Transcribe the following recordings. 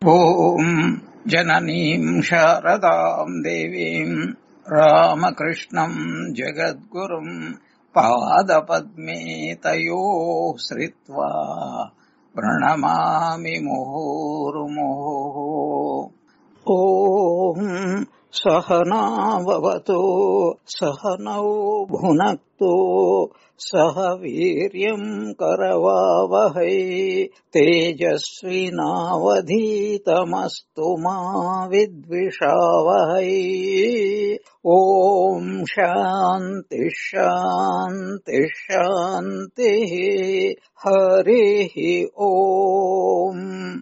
ॐ जननीं शारदां देवीं रामकृष्णं जगद्गुरुं पादपद्मे तयोः श्रित्वा प्रणमामि मुहुर्मुहुः। ॐ सहना भवतु सहनौ भुनक्तु सह वीर्यं करवावहै तेजस्विनावधीतमस्तु मा विद्विषावहै। ॐ शान्ति शान्ति शान्तिः। हरिः ॐ।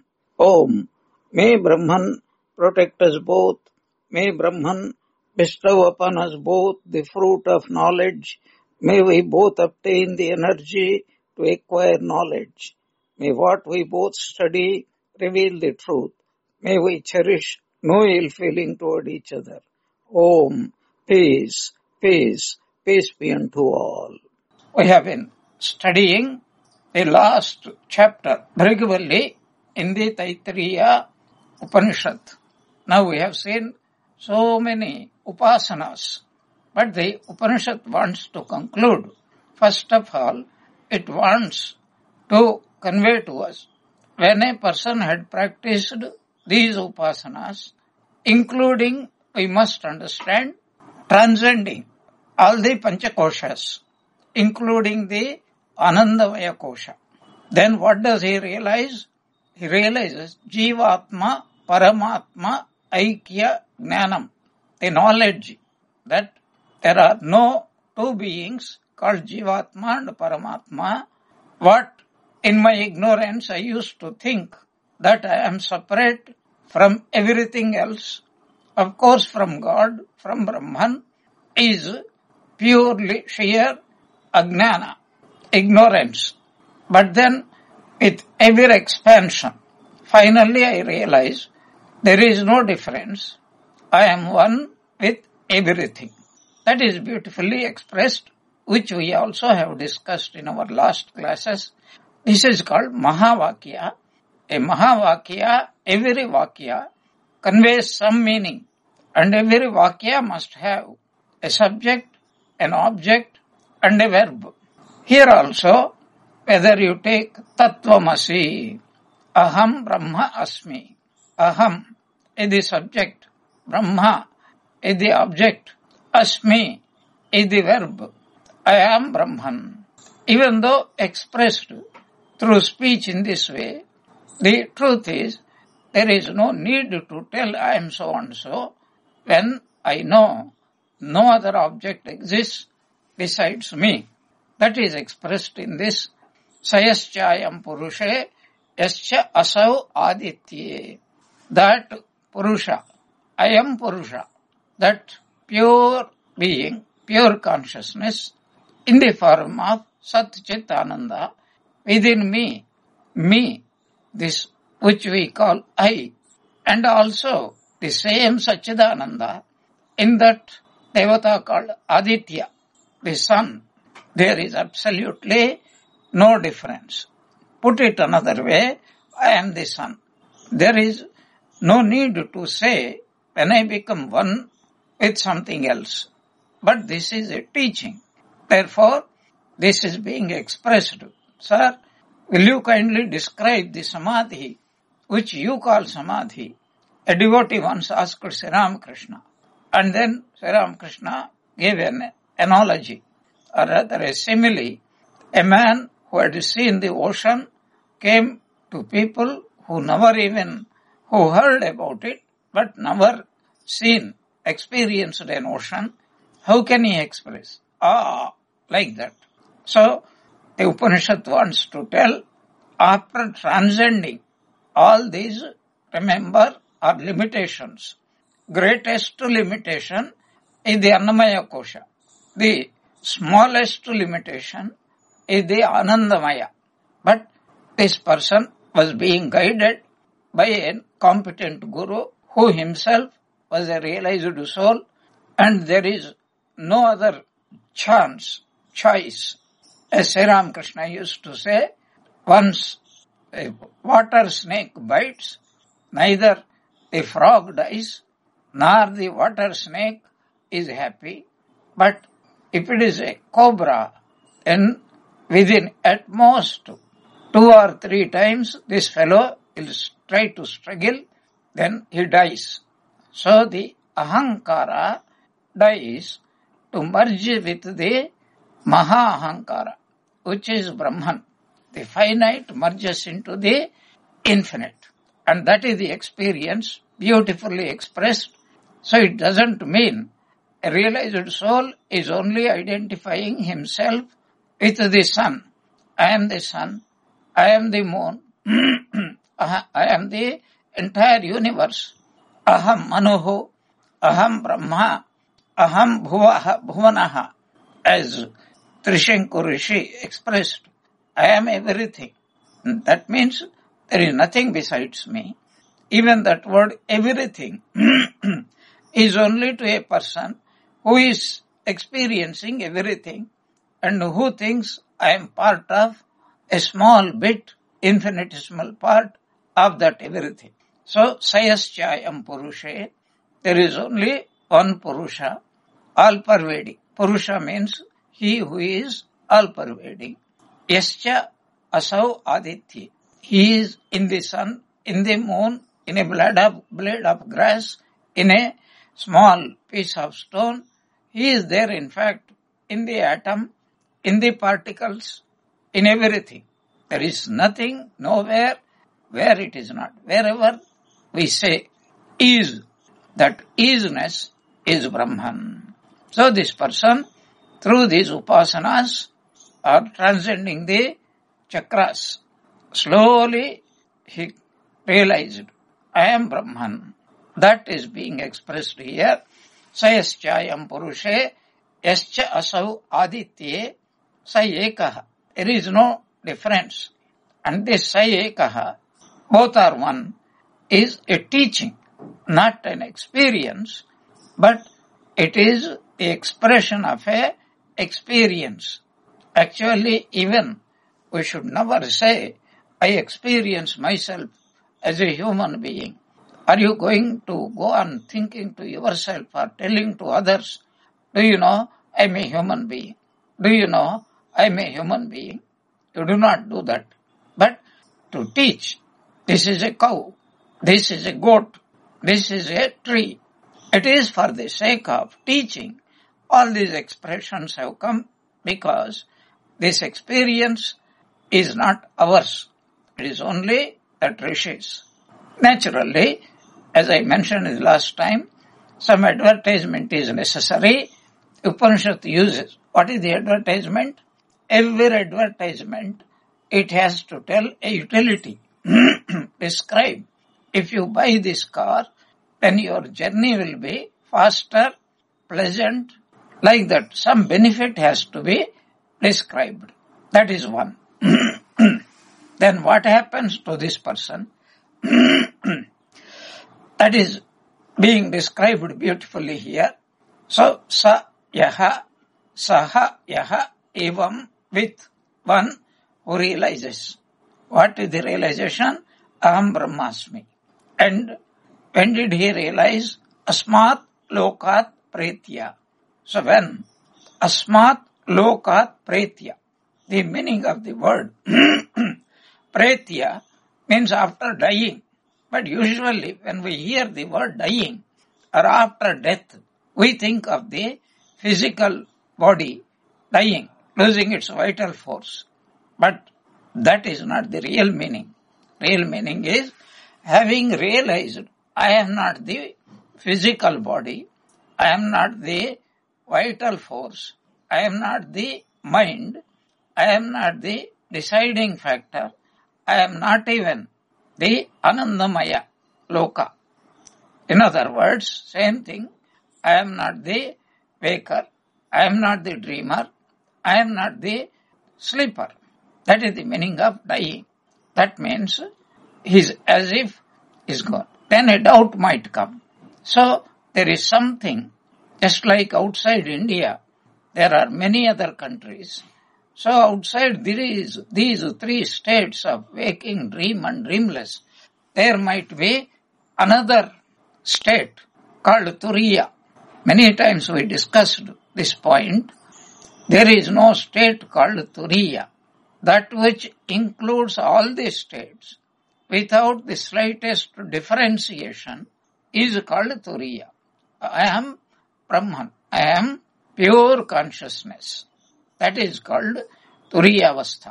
May Brahman protect us both. May Brahman bestow upon us both the fruit of knowledge. May we both obtain the energy to acquire knowledge. May what we both study reveal the truth. May we cherish no ill feeling toward each other. Om. Peace, peace, peace be unto all. We have been studying the last chapter, Bhrigu in the Taittiriya Upanishad. Now we have seen so many upasanas, but the Upanishad wants to conclude. First of all, it wants to convey to us, when a person had practiced these upasanas, including, we must understand, transcending all the Panchakoshas, including the Anandamaya Kosha, then what does he realize? He realizes Jivatma, Paramatma, Aikya, Jnanam, the knowledge that there are no two beings called Jivatma and Paramatma. What in my ignorance I used to think that I am separate from everything else, of course from God, from Brahman, is purely sheer ajnana, ignorance. But then with ever expansion, finally I realize there is no difference. I am one with everything. That is beautifully expressed, which we also have discussed in our last classes. This is called Mahavakya. A Mahavakya, every Vakya conveys some meaning, and every Vakya must have a subject, an object, and a verb. Here also, whether you take Tattvamasi, Aham Brahma Asmi, Aham is the subject, Brahma is the object, Asmi is the verb, I am Brahman. Even though expressed through speech in this way, the truth is there is no need to tell I am so and so when I know no other object exists besides me. That is expressed in this Sayaschayam Purushe Yascha Asau Aditye. That Purusha, I am Purusha, that pure being, pure consciousness in the form of Sat Chit Ananda within me, this which we call I, and also the same Satchidananda in that Devata called Aditya, the sun. There is absolutely no difference. Put it another way, I am the sun. There is no need to say when I become one with something else. But this is a teaching. Therefore, this is being expressed. Sir, will you kindly describe the samadhi which you call samadhi? A devotee once asked Sri Ramakrishna, and then Sri Ramakrishna gave an analogy, or rather a simile. A man who had seen the ocean came to people who heard about it, but never experienced an ocean. How can he express? Like that. So, the Upanishad wants to tell, after transcending all these, remember, are limitations. Greatest limitation is the Annamaya Kosha. The smallest limitation is the Anandamaya. But this person was being guided by a competent guru who himself was a realized soul, and there is no other choice. As Sri Ramakrishna used to say, once a water snake bites, neither the frog dies, nor the water snake is happy. But if it is a cobra, then within at most 2 or 3 times this fellow will try to struggle, then he dies. So the ahankara dies to merge with the maha-ahankara, which is Brahman. The finite merges into the infinite. And that is the experience beautifully expressed. So it doesn't mean a realized soul is only identifying himself with the sun. I am the sun. I am the moon. I am the entire universe. Aham Manuho. Aham Brahma. Aham Bhuvanaha. As Trishanku Rishi expressed, I am everything. That means there is nothing besides me. Even that word everything is only to a person who is experiencing everything and who thinks I am part of a small bit, infinitesimal part of that everything. So, Sayaschayam Purushe, there is only one Purusha, all-pervading. Purusha means he who is all-pervading. Yascha Asau Aditya. He is in the sun, in the moon, in a blade of grass, in a small piece of stone. He is there, in fact, in the atom, in the particles, in everything. There is nothing, nowhere, where it is not. Wherever we say is, that isness is Brahman. So this person, through these upasanas, are transcending the chakras. Slowly he realized, I am Brahman. That is being expressed here. Sayaschayam Purushe, Yascha Asau Aditye, Sayekaha. There is no difference. And this Sayekaha, both are one, is a teaching, not an experience, but it is the expression of a experience. Actually, even we should never say, I experience myself as a human being. Are you going to go on thinking to yourself or telling to others, do you know I am a human being? Do you know I am a human being? You do not do that. But to teach, this is a cow, this is a goat, this is a tree. It is for the sake of teaching. All these expressions have come because this experience is not ours. It is only that Rishis. Naturally, as I mentioned the last time, some advertisement is necessary. Upanishad uses. What is the advertisement? Every advertisement, it has to tell a utility. Describe. If you buy this car, then your journey will be faster, pleasant, like that. Some benefit has to be described. That is one. Then what happens to this person? That is being described beautifully here. So, saha yaha evam, with one who realizes. What is the realization? Aham Brahmasmi. And when did he realize? Asmat lokat pretya. So when asmat lokat pretya, the meaning of the word pretya means after dying. But usually when we hear the word dying or after death, we think of the physical body dying, losing its vital force. But that is not the real meaning. Real meaning is having realized I am not the physical body, I am not the vital force, I am not the mind, I am not the deciding factor, I am not even the Anandamaya Loka. In other words, same thing, I am not the waker, I am not the dreamer, I am not the sleeper. That is the meaning of dying. That means he is as if he is gone. Then a doubt might come. So there is something, just like outside India, there are many other countries. So outside these 3 states of waking, dream and dreamless, there might be another state called Turiya. Many times we discussed this point. There is no state called Turiya. That which includes all the states without the slightest differentiation is called Turiya. I am Brahman. I am pure consciousness. That is called Turiyavastha.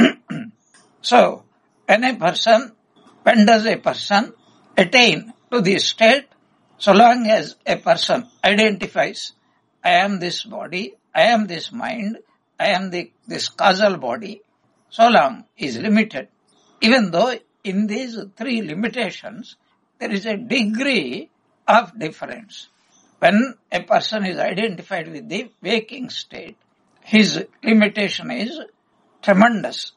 So, when does a person attain to this state? So long as a person identifies, I am this body, I am this mind, I am this causal body, so long is limited. Even though in these three limitations, there is a degree of difference. When a person is identified with the waking state, his limitation is tremendous.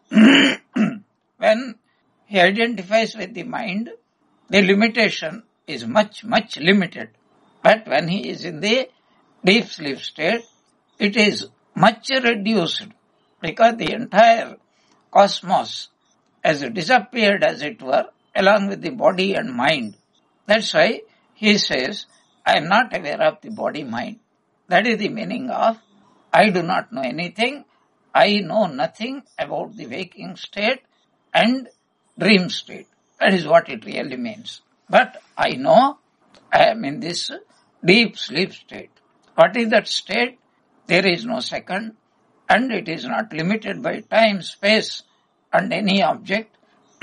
When he identifies with the mind, the limitation is much, much limited. But when he is in the deep sleep state, it is much reduced because the entire cosmos has disappeared, as it were, along with the body and mind. That's why he says, I am not aware of the body-mind. That is the meaning of, I do not know anything. I know nothing about the waking state and dream state. That is what it really means. But I know I am in this deep sleep state. What is that state? There is no second, and it is not limited by time, space, and any object,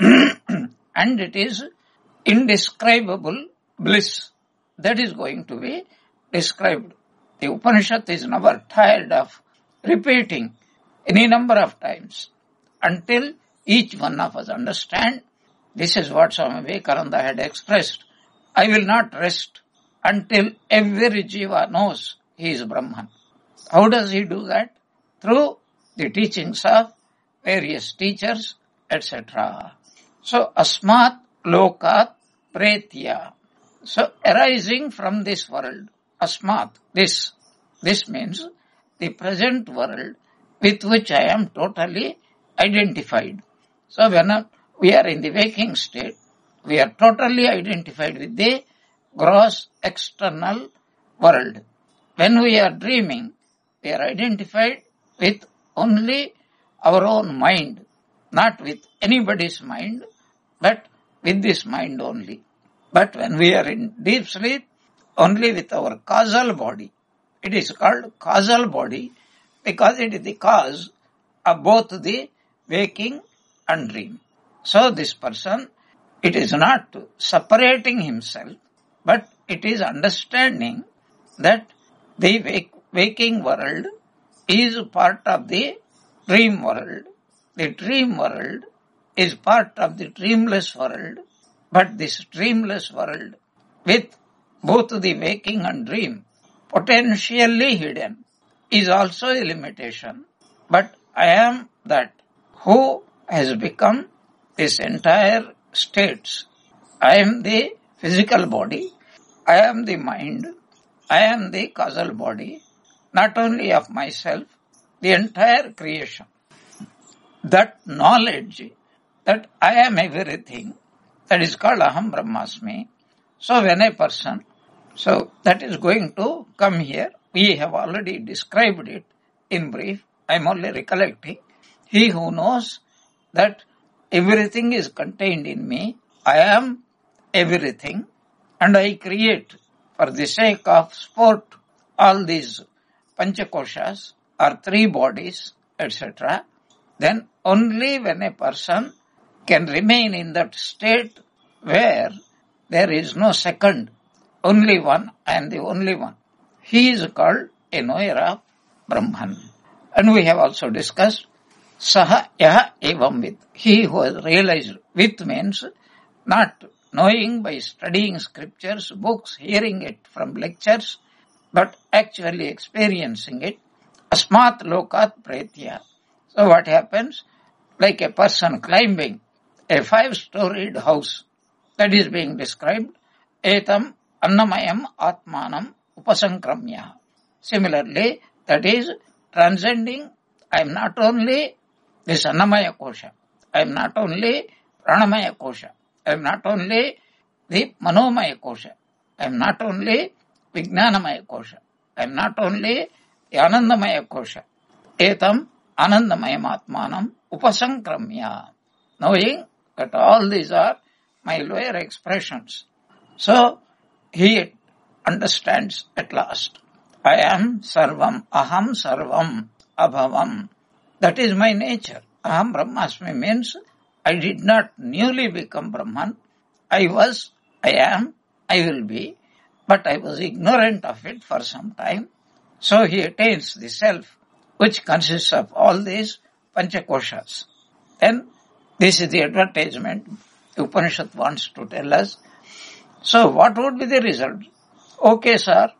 and it is indescribable bliss. That is going to be described. The Upanishad is never tired of repeating any number of times until each one of us understand. This is what Swami Vivekananda had expressed. I will not rest until every jiva knows he is Brahman. How does he do that? Through the teachings of various teachers, etc. So, asmat lokat pretya. So, arising from this world, asmat, this means the present world with which I am totally identified. So, when we are in the waking state, we are totally identified with the gross external world. When we are dreaming, we are identified with only our own mind, not with anybody's mind, but with this mind only. But when we are in deep sleep, only with our causal body. It is called causal body because it is the cause of both the waking and dream. So this person, it is not separating himself, but it is understanding that the waking world is part of the dream world. The dream world is part of the dreamless world, but this dreamless world with both the waking and dream potentially hidden is also a limitation. But I am that who has become this entire states. I am the physical body, I am the mind, I am the causal body, not only of myself, the entire creation. That knowledge that I am everything, that is called Aham Brahmasmi. So when a person, so that is going to come here. We have already described it in brief. I am only recollecting. He who knows that everything is contained in me, I am everything, and I create for the sake of sport all these panchakoshas or three bodies, etc. Then only when a person can remain in that state where there is no second, only one, I am the only one. He is called a knower of Brahman. And we have also discussed Saha Yaha Evam Vid. He who has realized, with means not knowing by studying scriptures, books, hearing it from lectures, but actually experiencing it. Asmat Lokat Pretya. So what happens? Like a person climbing a 5-storied house, that is being described. Etam Annamayam Atmanam Upasankramya. Similarly, that is transcending. I am not only this Annamaya Kosha, I am not only Pranamaya Kosha, I am not only the Manomaya Kosha. I am not only Vijnanamaya Kosha. I am not only the Anandamaya Kosha. Etam Anandamayam Atmanam Upasankramya. Knowing that all these are my lower expressions. So, he understands at last. I am Sarvam, Aham Sarvam, Abhavam. That is my nature. Aham Brahmasmi means I did not newly become Brahman. I was, I am, I will be, but I was ignorant of it for some time. So he attains the self, which consists of all these Panchakoshas. Then, this is the advertisement the Upanishad wants to tell us. So, what would be the result? Okay, sir,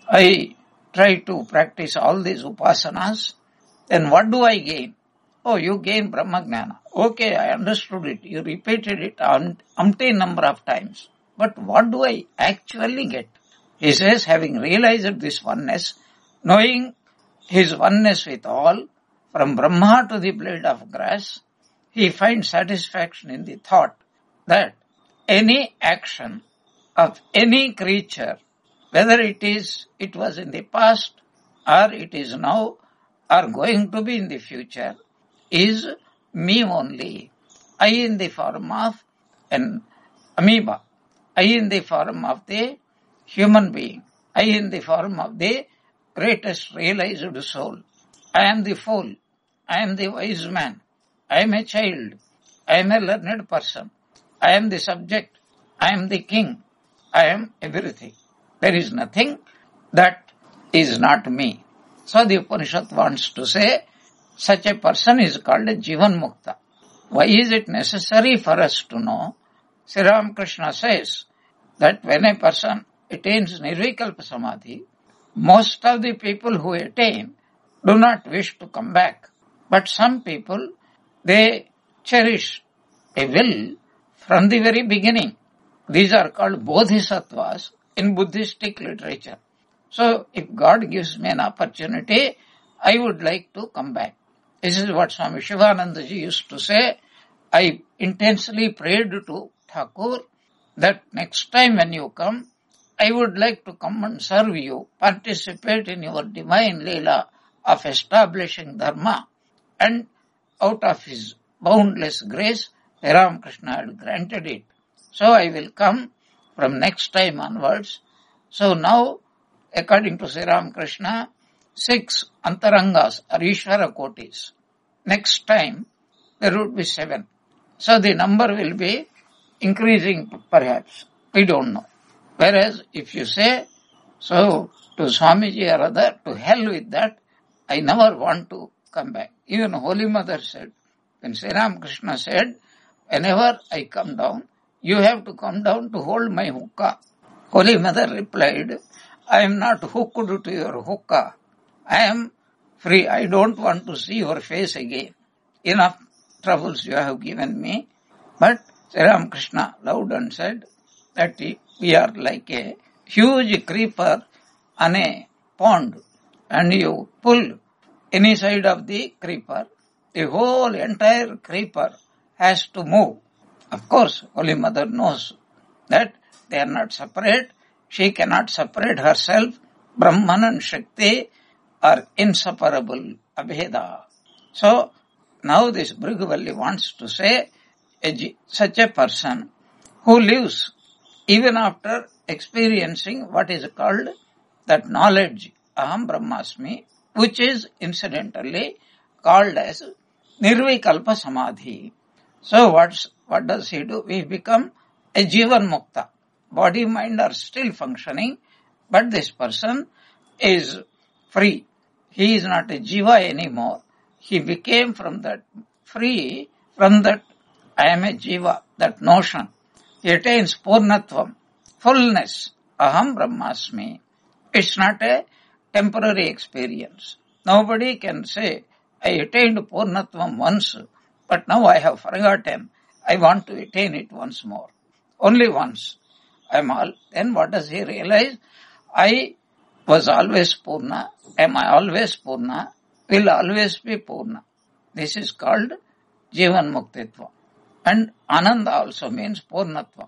I try to practice all these upasanas. Then what do I gain? Oh, you gain Brahmagnana. Okay, I understood it. You repeated it umpteen number of times. But what do I actually get? He says, having realized this oneness, knowing his oneness with all, from Brahma to the blade of grass, he finds satisfaction in the thought that any action of any creature, whether it was in the past, or it is now, or going to be in the future, is me only. I in the form of an amoeba. I in the form of the human being. I in the form of the greatest realized soul. I am the fool. I am the wise man. I am a child. I am a learned person. I am the subject. I am the king. I am everything. There is nothing that is not me. So the Upanishad wants to say, such a person is called a Jivan Mukta. Why is it necessary for us to know? Sri Ramakrishna says that when a person attains Nirvikalpa Samadhi, most of the people who attain do not wish to come back. But some people, they cherish a will from the very beginning. These are called bodhisattvas in Buddhistic literature. So, if God gives me an opportunity, I would like to come back. This is what Swami Shivanandaji used to say. I intensely prayed to Thakur that next time when you come, I would like to come and serve you, participate in your divine Leela of establishing Dharma. And out of his boundless grace, Sri Ramakrishna had granted it. So I will come from next time onwards. So now, according to Sri Ramakrishna, 6 antarangas or Ishvara kotis. Next time, there would be 7. So the number will be increasing perhaps. We don't know. Whereas if you say, so to Swamiji or other, to hell with that, I never want to come back. Even Holy Mother said, when Sri Ramakrishna said, whenever I come down, you have to come down to hold my hookah. Holy Mother replied, I am not hooked to your hookah. I am free. I don't want to see your face again. Enough troubles you have given me. But Sri Ramakrishna loved and said that we are like a huge creeper on a pond, and you pull any side of the creeper, the whole entire creeper has to move. Of course, Holy Mother knows that they are not separate. She cannot separate herself. Brahman and Shakti are inseparable, abheda. So, now this Bhrigu wants to say, such a person who lives even after experiencing what is called that knowledge, Aham Brahmasmi, which is incidentally called as Nirvikalpa Samadhi. So what does he do? We become a Jivan Mukta. Body, mind are still functioning, but this person is free. He is not a Jiva anymore. He became from that free, from that I am a Jiva, that notion. He attains Purnatvam, fullness, Aham Brahmasmi. It's not a temporary experience. Nobody can say, I attained Purnatvam once, but now I have forgotten. I want to attain it once more. Only once. Then what does he realize? I was always Purna. Am I always Purna? Will always be Purna. This is called Jivan Muktitva. And Ananda also means Purnatva.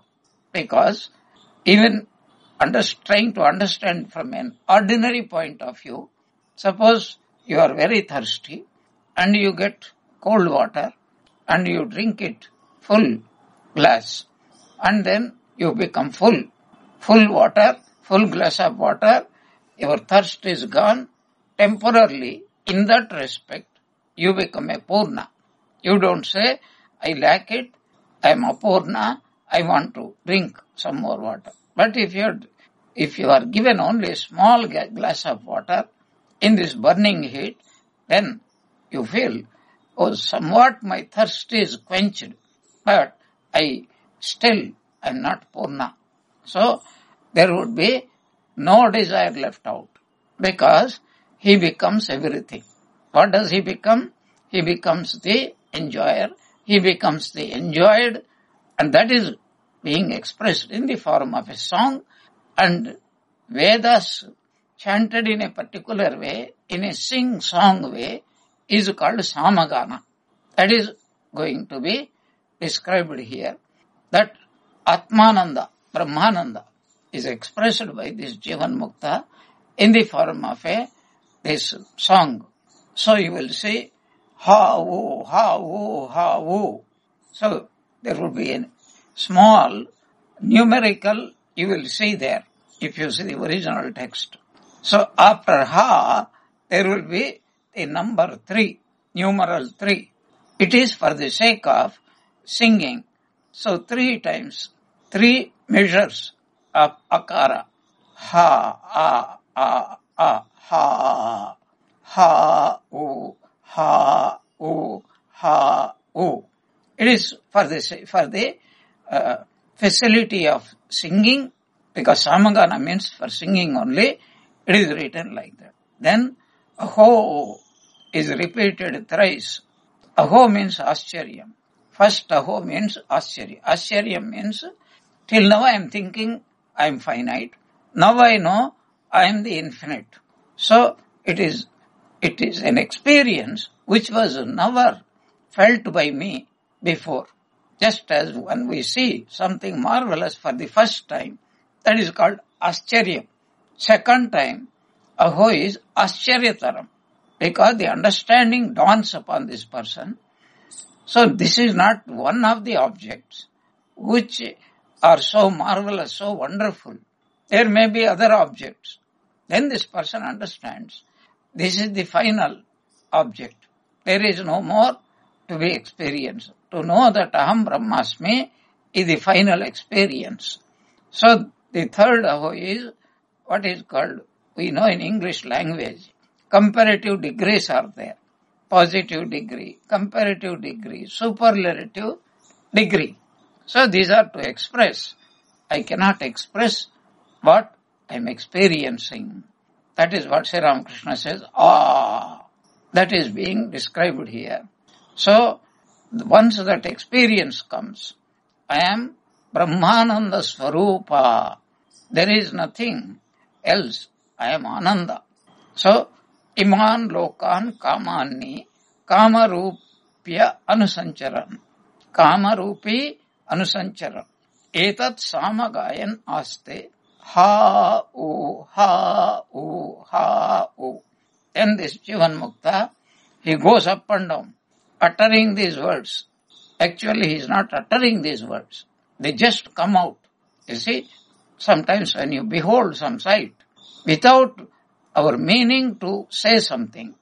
because even trying to understand from an ordinary point of view, suppose you are very thirsty and you get cold water and you drink it full glass and then you become full water, full glass of water, your thirst is gone. Temporarily, in that respect, you become a Purna. You don't say, I lack it, I am a Purna, I want to drink some more water. But if you are given only a small glass of water in this burning heat, then you feel, oh, somewhat my thirst is quenched, but I am not Purna. So, there would be no desire left out because he becomes everything. What does he become? He becomes the enjoyer, he becomes the enjoyed, and that is being expressed in the form of a song, and Vedas chanted in a particular way, in a sing-song way, is called Samagana. That is going to be described here, that Atmananda, Brahmananda, is expressed by this Jivan Mukta in the form of this song. So you will see, ha-wo, ha-wo, ha-wo. So there will be a small numerical, you will see there, if you see the original text. So after ha, there will be a number 3, numeral 3. It is for the sake of singing. So 3 times, 3 measures of akara. Ha, ha, ha, o. It is for the facility of singing, because Samagana means for singing only, it is written like that. Then aho is repeated thrice. Aho means Ascharyam. First aho means Ascharya. Ascharya means, till now I am thinking I am finite. Now I know I am the infinite. So it is an experience which was never felt by me before. Just as when we see something marvelous for the first time, that is called Ascharyam. Second time, aho is Ascharya-taram, because the understanding dawns upon this person. So this is not one of the objects which are so marvelous, so wonderful. There may be other objects. Then this person understands this is the final object. There is no more to be experienced. To know that Aham Brahmasmi is the final experience. So the third aho is what is called, we know in English language, comparative degrees are there. Positive degree, comparative degree, superlative degree. So these are to express. I cannot express what I am experiencing. That is what Sri Ramakrishna says, that is being described here. So once that experience comes, I am Brahmananda Swarupa. There is nothing else. I am Ananda. So, Iman Lokan Kamanni Kamarupya Anusancharan. Kamarupi Anusancharan. Etat Samagayan Aste. Ha-o, ha-o, ha-o. Then this Jivan Mukta, he goes up and down, uttering these words. Actually, he is not uttering these words. They just come out. You see, sometimes when you behold some sight, without our meaning to say something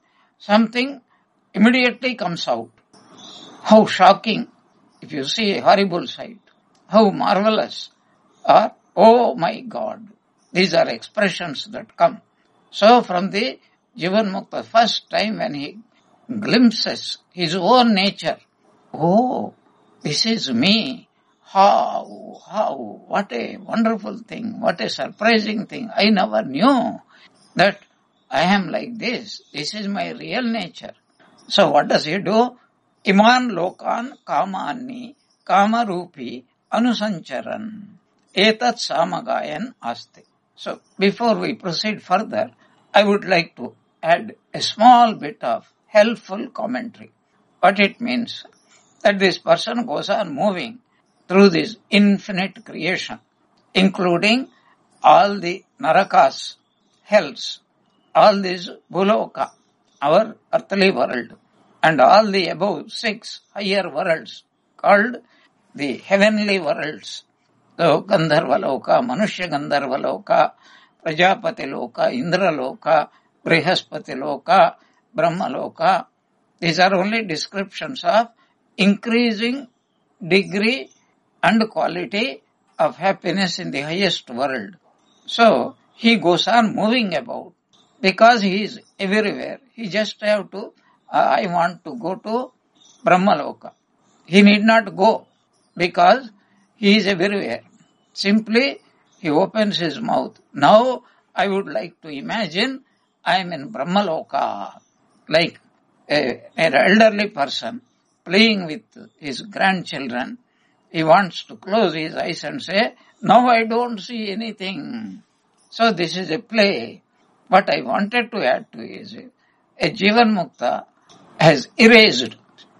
immediately comes out. How shocking if you see a horrible sight. How marvelous. Or, oh my God. These are expressions that come. So from the Jivan Mukta, first time when he glimpses his own nature, oh, this is me. How, what a wonderful thing, what a surprising thing. I never knew that I am like this. This is my real nature. So what does he do? Iman lokan kamanni kamarupi anusancharan etat samagayan aste. So before we proceed further, I would like to add a small bit of helpful commentary. What it means, that this person goes on moving through this infinite creation, including all the narakas, hells, all these buloka, our earthly world, and all the above 6 higher worlds called the heavenly worlds. So Gandharva Loka, Manushya Gandharva Loka, Prajapati Loka, Indra Loka, Brihaspati Loka, Brahma Loka. These are only descriptions of increasing degree and quality of happiness in the highest world. So he goes on moving about because he is everywhere. He just have to, I want to go to Brahmaloka. He need not go because he is everywhere. Simply he opens his mouth. Now I would like to imagine I am in Brahmaloka, like an elderly person playing with his grandchildren. He wants to close his eyes and say, now I don't see anything. So this is a play. What I wanted to add to is a Jivan Mukta has erased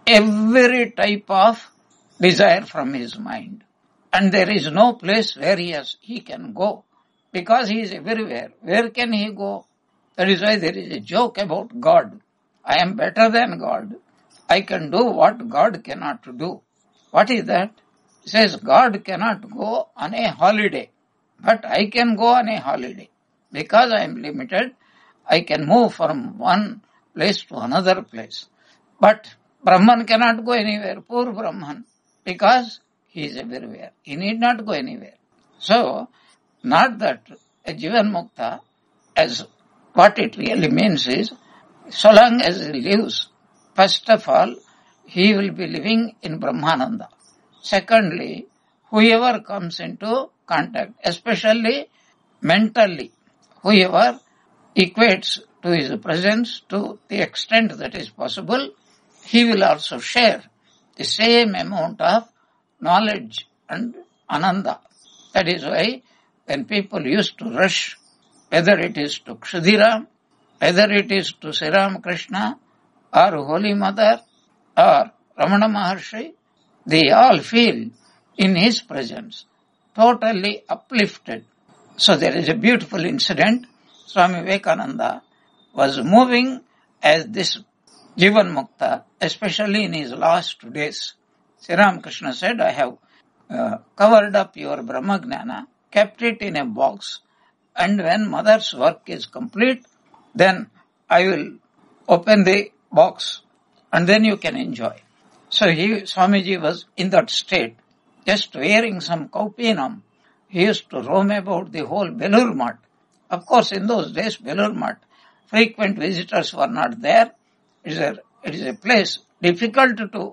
every type of desire from his mind. And there is no place where he can go because he is everywhere. Where can he go? That is why there is a joke about God. I am better than God. I can do what God cannot do. What is that? It says God cannot go on a holiday, but I can go on a holiday. Because I am limited, I can move from one place to another place. But Brahman cannot go anywhere, poor Brahman, because he is everywhere. He need not go anywhere. So, not that a Jivan Mukta, as what it really means is, so long as he lives, first of all, he will be living in Brahmananda. Secondly, whoever comes into contact, especially mentally, whoever equates to his presence to the extent that is possible, he will also share the same amount of knowledge and ananda. That is why when people used to rush, whether it is to Kshudiram, whether it is to Sri Ramakrishna or Holy Mother or Ramana Maharshi, they all feel in his presence totally uplifted. So there is a beautiful incident. Swami Vivekananda was moving as this Jivan Mukta, especially in his last days. Sri Ramakrishna said, I have covered up your Brahmagnana, kept it in a box, and when mother's work is complete, then I will open the box and then you can enjoy. So Swamiji was in that state, just wearing some kaupinam. He used to roam about the whole Belur Math. Of course, in those days, Belur Math, frequent visitors were not there. It is a place difficult to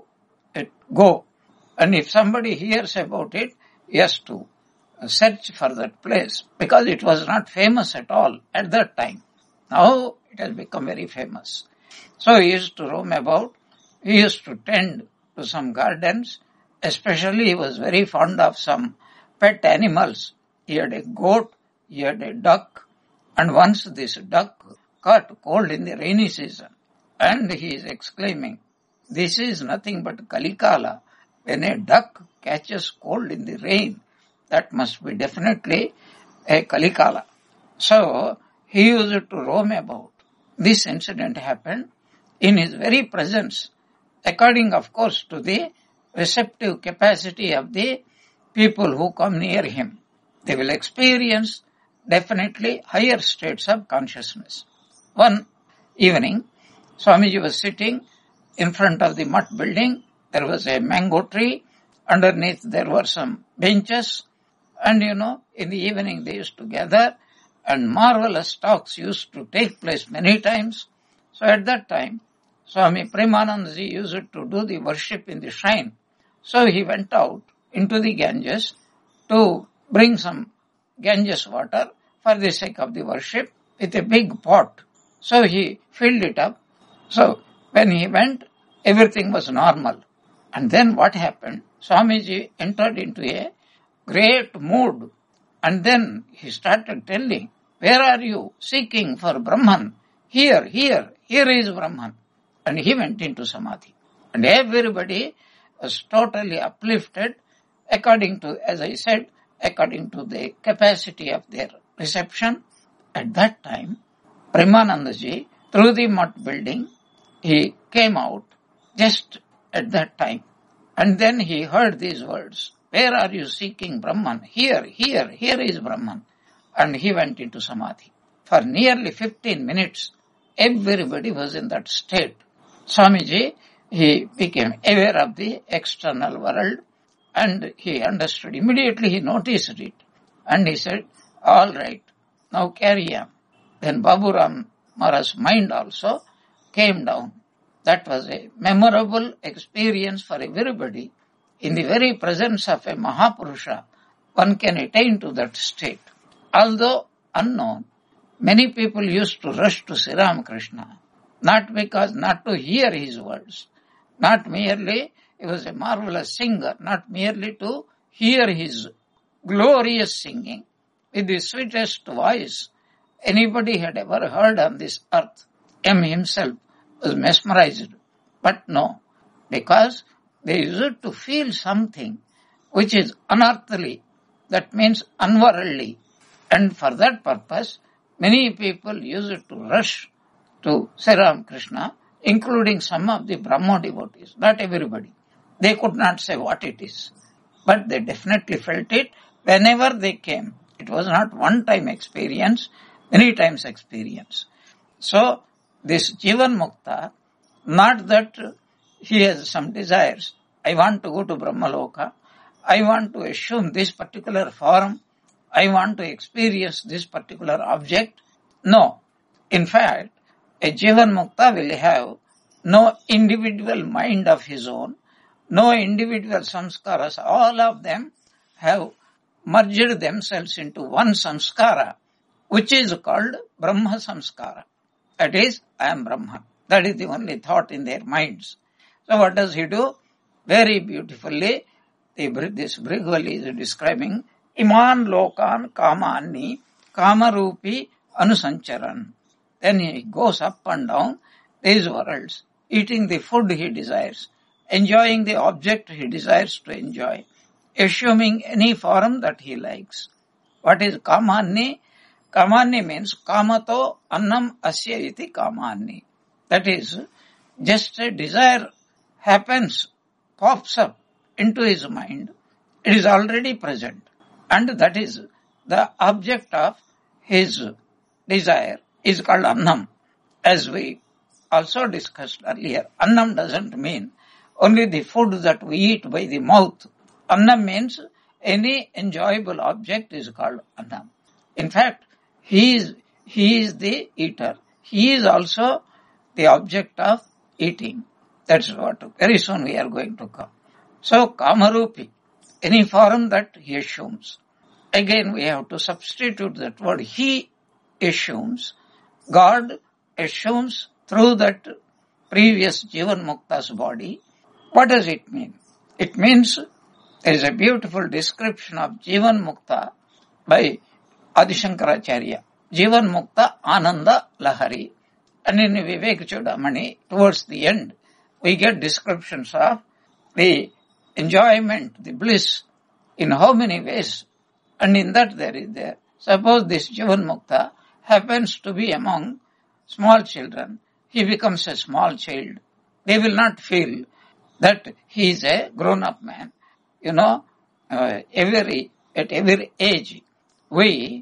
go. And if somebody hears about it, he has to search for that place because it was not famous at all at that time. Now it has become very famous. So he used to roam about. He used to tend to some gardens. Especially he was very fond of some pet animals. He had a goat, he had a duck, and once this duck caught cold in the rainy season. And he is exclaiming, this is nothing but Kalikala. When a duck catches cold in the rain, that must be definitely a Kalikala. So he used to roam about. This incident happened in his very presence, according of course to the receptive capacity of the people who come near him. They will experience definitely higher states of consciousness. One evening, Swamiji was sitting in front of the Math building. There was a mango tree. Underneath there were some benches. And in the evening they used to gather and marvelous talks used to take place many times. So at that time, Swami Premanandaji used to do the worship in the shrine. So he went out into the Ganges to bring some Ganges water for the sake of the worship with a big pot. So he filled it up. So when he went, everything was normal. And then what happened? Swamiji entered into a great mood. And then he started telling, where are you seeking for Brahman? Here is Brahman. And he went into Samadhi. And everybody was totally uplifted according to, as I said, according to the capacity of their reception. At that time, Premanandaji, through the Mutt building, he came out just at that time. And then he heard these words, "Where are you seeking Brahman? Here is Brahman." And he went into Samadhi. For nearly 15 minutes, everybody was in that state. Swamiji, he became aware of the external world and he understood. Immediately he noticed it. And he said, "All right, now carry on." Then Baburam Maharaj's mind also came down. That was a memorable experience for everybody. In the very presence of a Mahapurusha, one can attain to that state. Although unknown, many people used to rush to Sri Ramakrishna, not to hear his words, not merely, he was a marvelous singer, not merely to hear his glorious singing with the sweetest voice anybody had ever heard on this earth. M himself was mesmerized. But no, because they used to feel something which is unearthly, that means unworldly. And for that purpose, many people used to rush to Sri Ramakrishna, including some of the Brahmo devotees, not everybody. They could not say what it is, but they definitely felt it whenever they came. It was not one-time experience, many times experience. So, this Jivan Mukta, not that he has some desires. I want to go to Brahmaloka. I want to assume this particular form. I want to experience this particular object. No. In fact, a Jivan Mukta will have no individual mind of his own, no individual samskaras. All of them have merged themselves into one samskara, which is called Brahma Samskara. That is, I am Brahman. That is the only thought in their minds. So what does he do? Very beautifully, this Brigwali is describing Iman Lokan Kamani Kamarupi Anusancharan. Then he goes up and down these worlds, eating the food he desires, enjoying the object he desires to enjoy, assuming any form that he likes. What is Kamani? Kamani means Kamato Annam Asya iti Kamani. That is, just a desire happens, pops up into his mind. It is already present. And that is the object of his desire is called Annam. As we also discussed earlier, Annam doesn't mean only the food that we eat by the mouth. Annam means any enjoyable object is called Annam. In fact, he is the eater. He is also the object of eating. That's what very soon we are going to come. So, Kamarupi, any form that he assumes. Again, we have to substitute that word he assumes. God assumes through that previous Jivan Mukta's body. What does it mean? It means there is a beautiful description of Jivan Mukta by Adi Shankaracharya. Jivan Mukta Ananda Lahari. And in Vivek Chudamani, towards the end, we get descriptions of the enjoyment, the bliss, in how many ways. And in that there is there. Suppose this Jivan Mukta happens to be among small children. He becomes a small child. They will not feel that he is a grown-up man. You know, at every age, we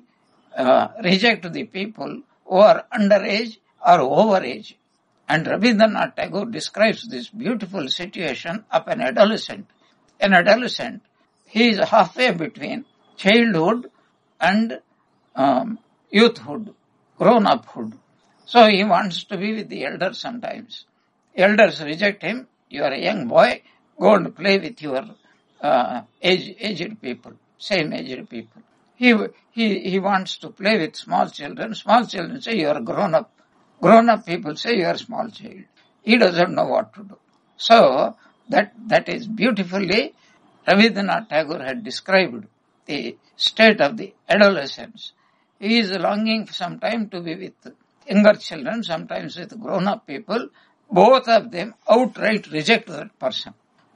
reject the people who are underage or overage. And Rabindranath Tagore describes this beautiful situation of an adolescent. An adolescent, he is halfway between childhood and youthhood, grown-uphood. So he wants to be with the elders sometimes. Elders reject him. You are a young boy, go and play with your aged people, same aged people. He wants to play with small children. Small children say you are grown up. Grown up people say you are a small child. He doesn't know what to do. So that is beautifully Rabindranath Tagore had described the state of the adolescence. He is longing for some time to be with younger children, sometimes with grown up people. Both of them outright reject that person.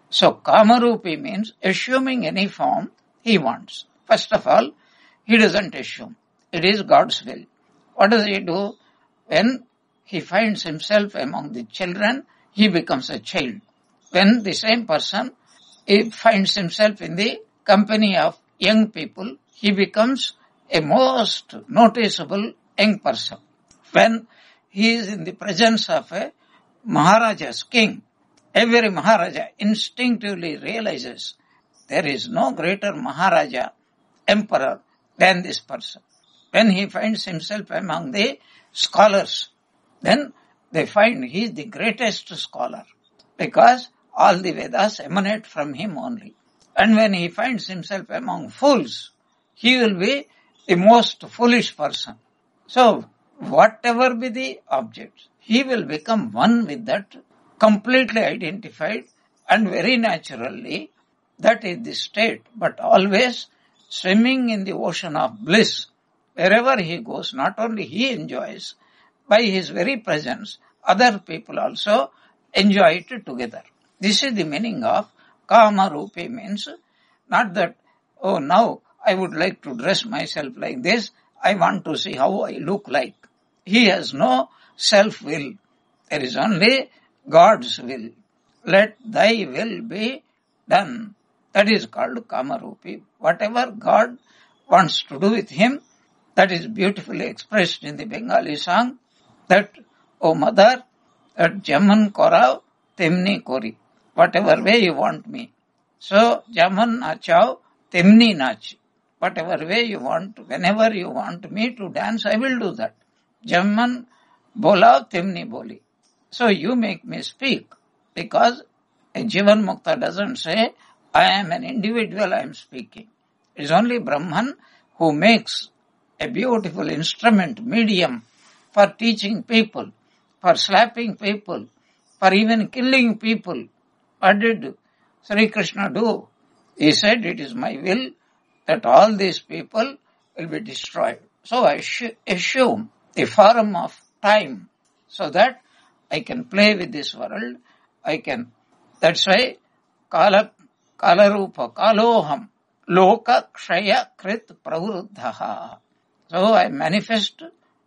So Kamarupi means assuming any form he wants. First of all, he doesn't assume. It is God's will. What does he do? When he finds himself among the children, he becomes a child. When the same person he finds himself in the company of young people, he becomes a most noticeable young person. When he is in the presence of a Maharaja's king, every Maharaja instinctively realizes there is no greater Maharaja, emperor than this person. When he finds himself among the scholars, then they find he is the greatest scholar because all the Vedas emanate from him only. And when he finds himself among fools, he will be the most foolish person. So, whatever be the object, he will become one with that, completely identified, and very naturally, that is the state, but always swimming in the ocean of bliss. Wherever he goes, not only he enjoys, by his very presence, other people also enjoy it together. This is the meaning of Kama Rupi, means not that, oh, now I would like to dress myself like this, I want to see how I look like. He has no self-will. There is only God's will. Let thy will be done. That is called Kamarupi. Whatever God wants to do with him, that is beautifully expressed in the Bengali song, that, O mother, that Jaman Korao, Temni Kori. Whatever way you want me. So, Jaman Nachao, Temni Nachi. Whatever way you want, whenever you want me to dance, I will do that. Jaman Bolao, Temni Boli. So, you make me speak, because a Jivan Mukta doesn't say, I am an individual, I am speaking. It is only Brahman who makes a beautiful instrument, medium, for teaching people, for slapping people, for even killing people. What did Sri Krishna do? He said, it is my will that all these people will be destroyed. So I assume the form of time so that I can play with this world. That's why Kalarupa, Kaloham, Loka Kshaya Krit Pravruddhaha. So I manifest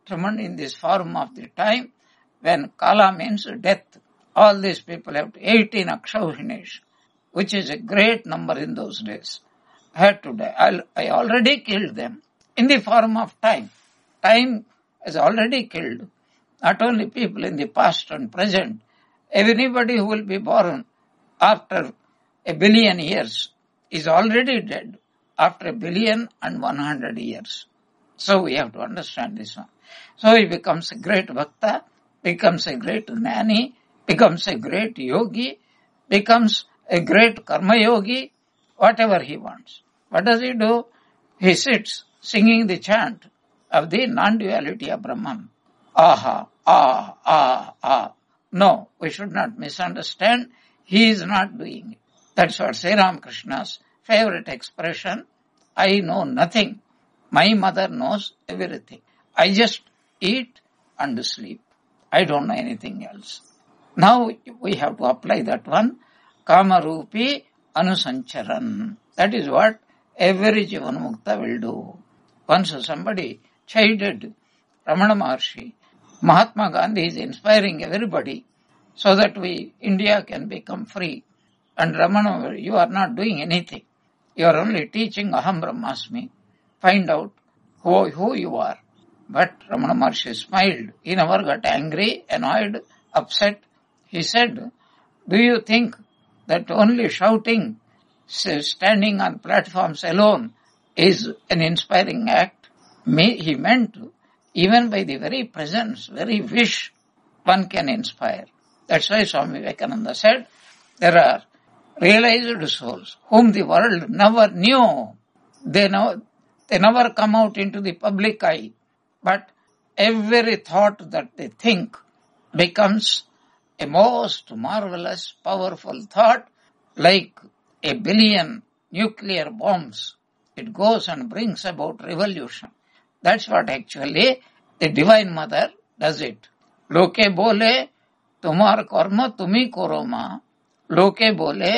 in this form of the time when Kala means death. All these people have 18 Akshauhinesh, which is a great number in those days, had to die. I already killed them in the form of time. Time has already killed not only people in the past and present, everybody who will be born after 1 billion years is already dead after 1,100,000,000 years. So we have to understand this one. So he becomes a great Bhakta, becomes a great Jnani, becomes a great Yogi, becomes a great Karma Yogi, whatever he wants. What does he do? He sits singing the chant of the non-duality of Brahman. Aha, ah, ah, ah. No, we should not misunderstand. He is not doing it. That's what Sri Ramakrishna's favorite expression. I know nothing. My mother knows everything. I just eat and sleep. I don't know anything else. Now we have to apply that one. Kamarupi Anusancharan. That is what every Jivanmukta will do. Once somebody chided Ramana Maharshi, Mahatma Gandhi is inspiring everybody so that India can become free. And Ramana, you are not doing anything. You are only teaching Aham Brahmasmi. Find out who you are. But Ramana Maharshi smiled. He never got angry, annoyed, upset. He said, do you think that only shouting, standing on platforms alone is an inspiring act? He meant even by the very presence, very wish, one can inspire. That's why Swami Vivekananda said, there are realized souls whom the world never knew. They never come out into the public eye. But every thought that they think becomes a most marvelous, powerful thought, like 1 billion nuclear bombs. It goes and brings about revolution. That's what actually the Divine Mother does it. Loke bole, tumar karma tumi koro ma. Loke bole,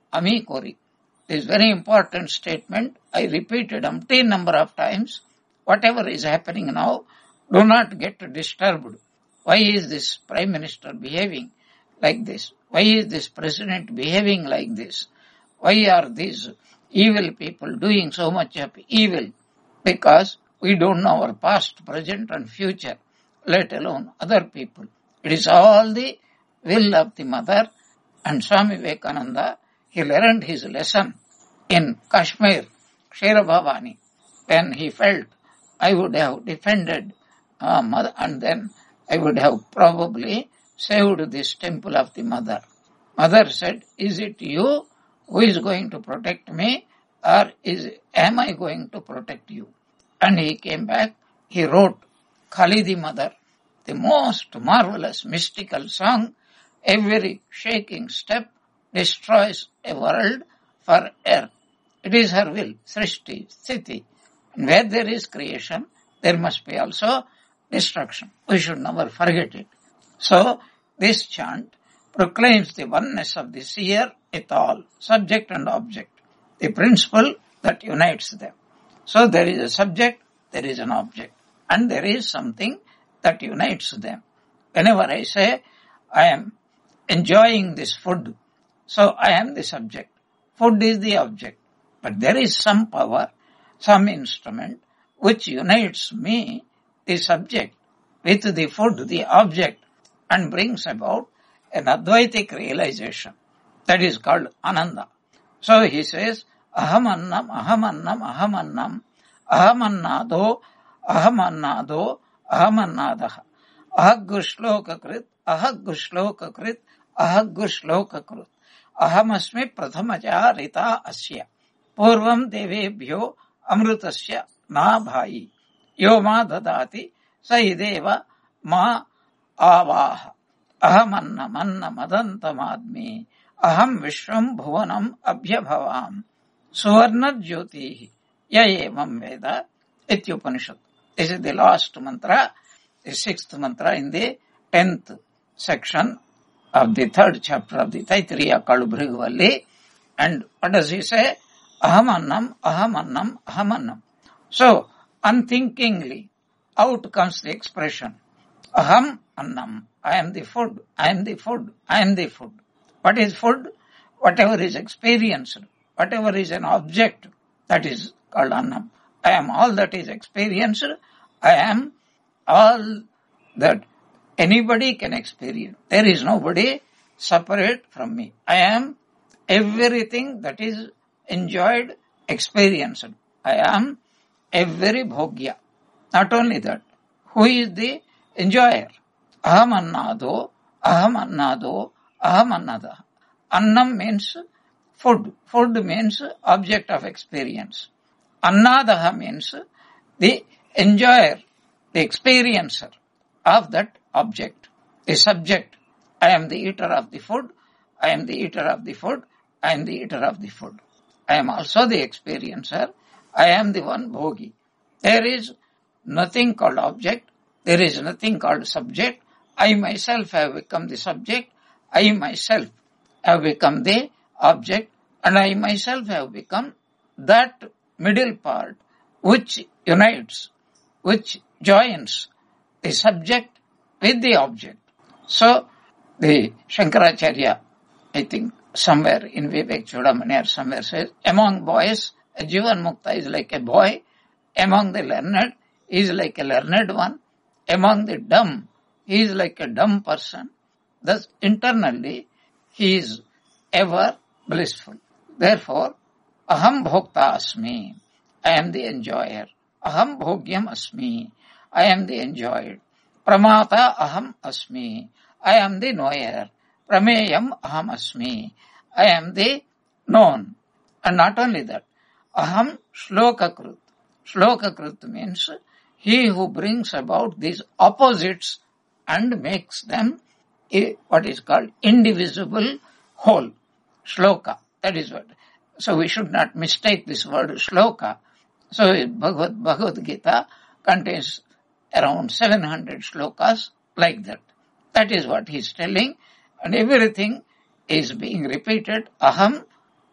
Amikori. This very important statement, I repeated umpteen number of times. Whatever is happening now, do not get disturbed. Why is this Prime Minister behaving like this? Why is this President behaving like this? Why are these evil people doing so much of evil? Because we don't know our past, present and future, let alone other people. It is all the will of the mother. And Swami Vivekananda, he learned his lesson in Kashmir, Shera Bhavani, when he felt I would have defended mother, and then I would have probably saved this temple of the mother. Mother said, is it you who is going to protect me, or am I going to protect you? And he came back, he wrote Kali the Mother, the most marvelous mystical song. Every shaking step destroys a world for earth. It is her will, Srishti, Sthiti. And where there is creation, there must be also destruction. We should never forget it. So, this chant proclaims the oneness of the seer with all, subject and object, the principle that unites them. So, there is a subject, there is an object, and there is something that unites them. Whenever I say, I am enjoying this food, so I am the subject. Food is the object. But there is some power, some instrument, which unites me, the subject, with the food, the object, and brings about an Advaitic realization. That is called Ananda. So he says, Ahamannam, Ahamannam, Ahamannam, Ahamannado, Ahamannado, Ahamannadaha. Ahagushlokakrit, Ahagushlokakrit, Ahagushlokakrit. Ahamasmi prathamaja rita asya. Purvam devebhyo amrutasya na bhai. Yo ma dadati saideva ma avaha. Ahamanna manna madantamadmi. Aham vishram bhuvanam abhyabhavam. Suvarna jyotihi. Yayevam veda ityupanishad. This is the last mantra, the sixth mantra in the 10th section of the 3rd chapter of the Taittiriya called Bhrigu. And what does he say? Ahamannam, Ahamannam, Ahamannam. So, unthinkingly, out comes the expression, Aham Annam, I am the food, I am the food, I am the food. What is food? Whatever is experienced, whatever is an object, that is called Annam. I am all that is experienced, I am all that anybody can experience. There is nobody separate from me. I am everything that is enjoyed, experienced. I am every bhogya. Not only that, who is the enjoyer? Ahamannado, Ahamannado, Ahamannada. Annam means food. Food means object of experience. Annadaha means the enjoyer, the experiencer of that object, the subject. I am the eater of the food, I am the eater of the food, I am the eater of the food. I am also the experiencer, I am the one bhogi. There is nothing called object, there is nothing called subject. I myself have become the subject, I myself have become the object, and I myself have become that middle part which unites, which joins the subject with the object. So, the Shankaracharya, I think somewhere in Vivek Chudamani or somewhere says, among boys, a Jivan Mukta is like a boy, among the learned, he is like a learned one, among the dumb, he is like a dumb person. Thus, internally, he is ever blissful. Therefore, Aham Bhokta Asmi, I am the enjoyer. Aham Bhogyam Asmi, I am the enjoyed. Pramata Aham Asmi, I am the knower. Prameyam Aham Asmi, I am the known. And not only that, Aham Shlokakrut. Shlokakrut means he who brings about these opposites and makes them what is called indivisible whole. Shloka, that is what. So we should not mistake this word shloka. So Bhagavad Gita contains around 700 shlokas like that. That is what he is telling, and everything is being repeated. Aham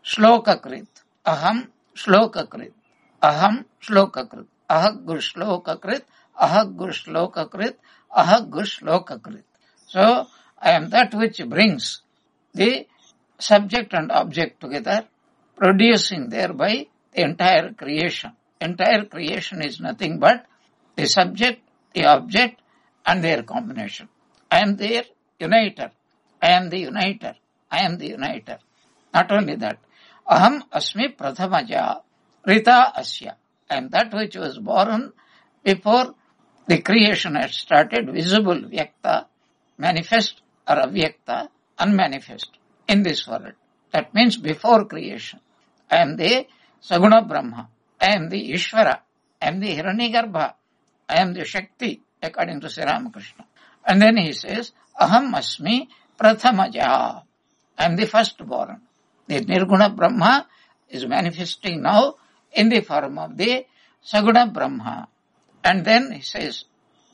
Shlokakrit. Aham Shlokakrit. Aham Shlokakrit. Ahaggur Shlokakrit. Ahaggur Shlokakrit. Ahaggur Shlokakrit. So, I am that which brings the subject and object together, producing thereby the entire creation. Entire creation is nothing but the subject, the object, and their combination. I am their uniter. I am the uniter. I am the uniter. Not only that, aham asmi prathamaja rita asya. I am that which was born before the creation had started, visible, vyakta, manifest or avyakta, unmanifest in this world. That means before creation. I am the Saguna Brahma. I am the Ishvara. I am the Hiranyagarbha. I am the Shakti, according to Sri Ramakrishna. And then he says, aham asmi prathamaja. I am the firstborn. The Nirguna Brahma is manifesting now in the form of the Saguna Brahma. And then he says,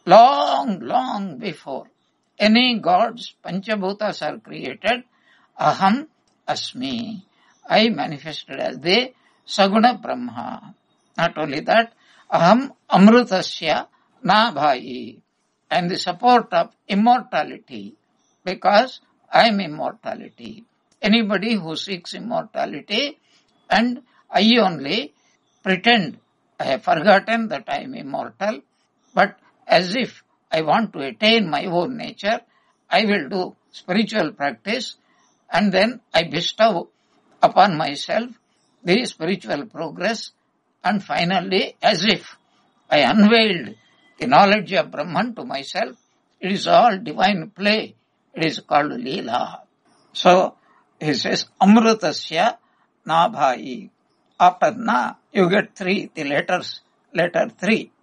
long before any gods, Panchabhutas are created, aham asmi. I manifested as the Saguna Brahma. Not only that, aham amrutasya nabhayi. I am the support of immortality because I am immortality. Anybody who seeks immortality and I only pretend I have forgotten that I am immortal, but as if I want to attain my own nature, I will do spiritual practice and then I bestow upon myself the spiritual progress, and finally, as if I unveiled the knowledge of Brahman to myself, it is all divine play. It is called Leela. So, he says, Amrutasya Nabhayi. After Na, you get three, the letters, letter 3,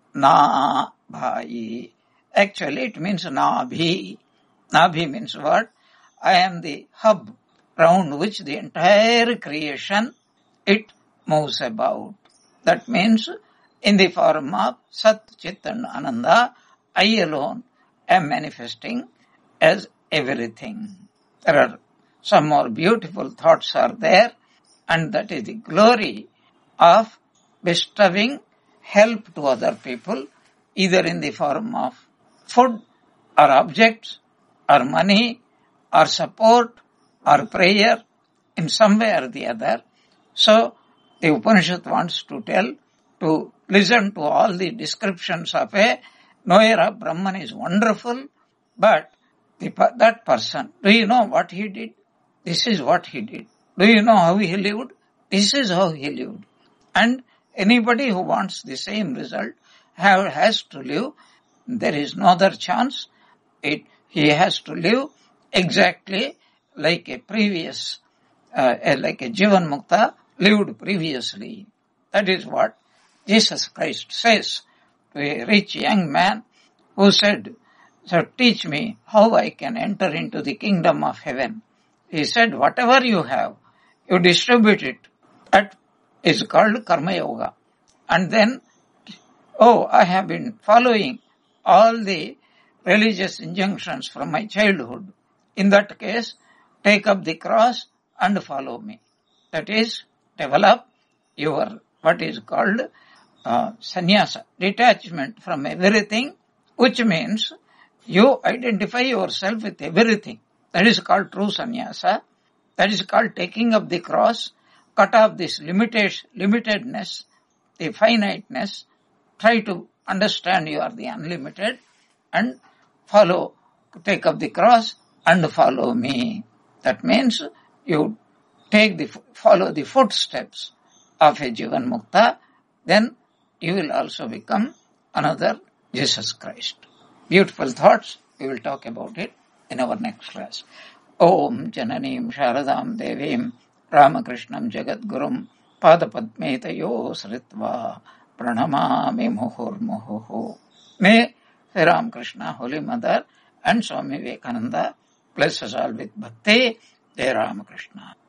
Nabhayi. Actually, it means Nabhi. Nabhi means what? I am the hub round which the entire creation, it moves about. That means, in the form of Sat, Chit and Ananda, I alone am manifesting as everything. There are some more beautiful thoughts are there, and that is the glory of bestowing help to other people, either in the form of food or objects or money or support or prayer in some way or the other. So, the Upanishad wants to tell, to listen to all the descriptions of a knower of Brahman is wonderful, but that person, do you know what he did? This is what he did. Do you know how he lived? This is how he lived. And anybody who wants the same result has to live. There is no other chance. He has to live exactly like a previous, like a Jivan Mukta lived previously. That is what Jesus Christ says to a rich young man who said, "So teach me how I can enter into the kingdom of heaven." He said, whatever you have, you distribute it. That is called Karma Yoga. And then, I have been following all the religious injunctions from my childhood. In that case, take up the cross and follow me. That is, develop your, what is called sannyasa, detachment from everything, which means you identify yourself with everything. That is called true sannyasa. That is called taking up the cross, cut off this limitedness, the finiteness, try to understand you are the unlimited and take up the cross and follow me. That means you follow the footsteps of a Jivan Mukta, then you will also become another Jesus Christ. Beautiful thoughts. We will talk about it in our next class. Om Jananim Sharadam Devim Ramakrishnam Jagadgurum Padapadmetayo Sritva Pranamami Muhurmuhu. May Sri Ramakrishna, Holy Mother and Swami Vivekananda bless us all with Bhakti. Jai Ramakrishna.